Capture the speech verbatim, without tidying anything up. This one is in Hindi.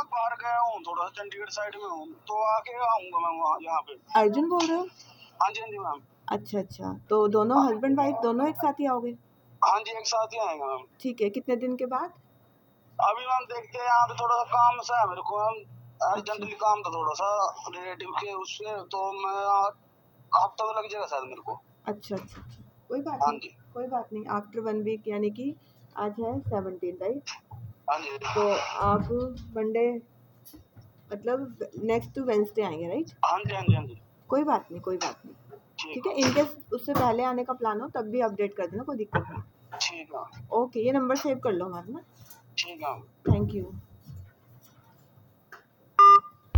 बाहर गया हूँ, थोड़ा सा चंडीगढ़ साइड में हूँ, तो आके आऊंगा मैं वहाँ यहाँ पे। अर्जुन बोल रहे हो? हाँ जी हाँ जी मैम। अच्छा अच्छा, तो दोनों हस्बैंड वाइफ दोनों एक साथ ही आओगे? हाँ जी एक साथ ही आएंगे मैम। ठीक है, कितने दिन के बाद? अभी मैम देखते हैं, यहाँ पे थोड़ा सा काम सा है मेरे को मैम, अर्जेंटली अच्छा काम था थोड़ा सा रिलेटिव के उससे, तो मैं हफ्ता तो लग जाएगा शायद मेरे को। अच्छा अच्छा अच्छा, कोई बात हाँ नहीं, जी कोई बात नहीं। आफ्टर वन वीक यानी कि आज है सेवनटीन राइट? हाँ जी तो आप मंडे मतलब नेक्स्ट वेंसडे आएंगे राइट? हाँ जी हाँ जी हाँ जी। कोई बात नहीं, कोई बात नहीं। ठीक ठीक है, है इनकेस उससे पहले आने का प्लान हो तब भी अपडेट कर देना, कोई दिक्कत नहीं। ठीक है ओके, ये नंबर सेव कर लो हमारा ना। ठीक है। Thank you.